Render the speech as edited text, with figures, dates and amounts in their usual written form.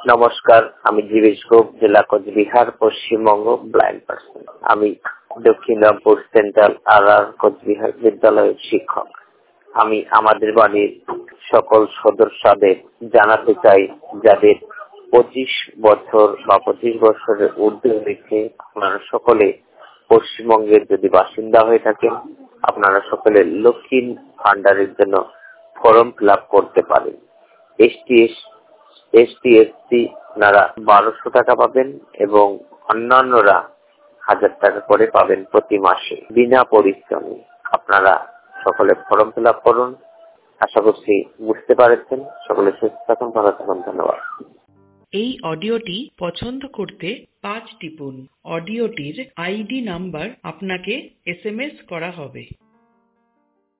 নমস্কার, আমি জীবেশ গোপ, জেলা কোচবিহার, পশ্চিমবঙ্গ, ব্লাইন্ড পার্সন। আমি দক্ষিণ রামপুর সেন্ট্রাল আর কোচবিহার বিদ্যালয়ের শিক্ষক। আমি আমাদের বাড়ির সকল সদস্যদের জানাতে চাই, যাদের 25 বছর বা 25 বছরের ঊর্ধ্বে হয়েছে, আপনারা সকলে পশ্চিমবঙ্গের যদি বাসিন্দা হয়ে থাকেন, আপনারা সকলে লক্ষ্মী ভান্ডারের জন্য ফর্ম ফিল আপ করতে পারেন। ST/SC আপনারা 1200 টাকা পাবেন এবং অন্যান্যরা 1000 টাকা করে পাবেন প্রতি মাসে, বিনা পরিশ্রমে। আপনারা সকলে ফর্ম ফিল আপ করুন। আশা করছি বুঝতে পারছেন। সকলে সুস্থ থাকুন, ভালো থাকুন। ধন্যবাদ। এই অডিওটি পছন্দ করতে 5 টিপুন। অডিওটির ID নাম্বার আপনাকে SMS করা হবে।